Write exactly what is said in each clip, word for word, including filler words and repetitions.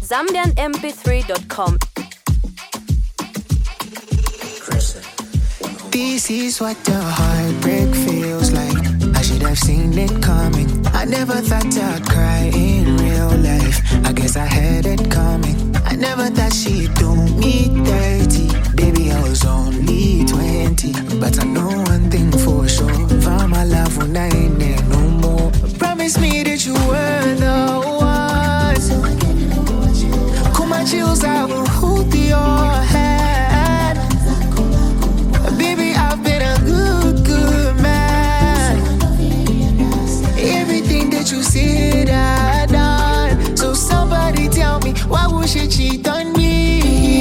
Zambian M P three dot com. This is what the heartbreak feels like. I should have seen it coming. I never thought I'd cry in real life. I guess I had it coming. I never thought she'd do me dirty. Baby, I was only twenty. But I know one thing for sure. Found my love when I ain't there no more. Promise me that you were the one. Cool my chills, I will hold your hand. Baby, I've been a good, good man. Everything that you said I done. So somebody tell me, why would she cheat on me?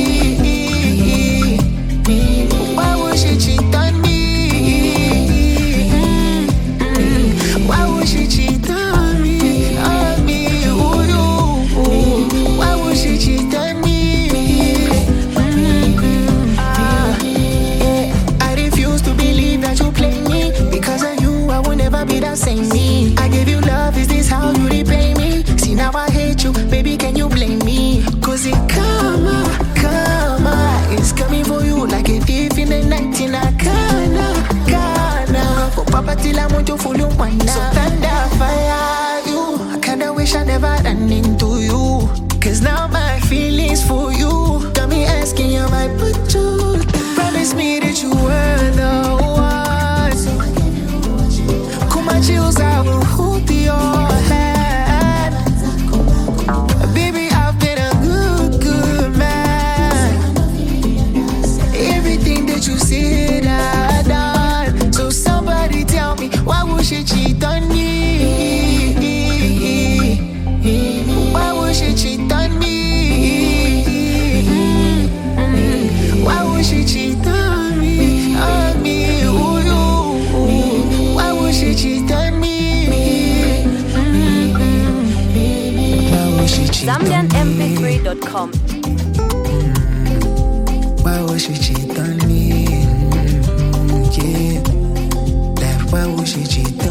Why would she cheat on me? Mm-hmm. Why would she cheat on me? On me, ooh, ooh, ooh. Why would she cheat on me? Mm-hmm. Ah, yeah. I refuse to believe that you play me. Because of you, I will never be the same me. I gave you love, is this how you repay me? See, now I hate you, baby, can you blame me? Cause it karma, karma is coming for you like a thief in the night in a Ghana, Ghana. For Papa till I want to fool you one night. So thunder fire you, I kinda wish I never ran into you. Cause now my feelings for you got me asking, am I put you? Promise me that you were the one. Cool my chills, I will hold your hand. Baby, I've been a good, good man. Everything that you said I done. So somebody tell me, why would she cheat on me? Why would she cheat on me? Mm-hmm. Why would she cheat on me? On me, ooh, ooh, ooh. Why would she cheat on me? Mm-hmm. Why would she cheat on me? Zambian M P three dot com. Mm-hmm. Why would she cheat on me? Mm-hmm. Yeah, like why would she cheat on me?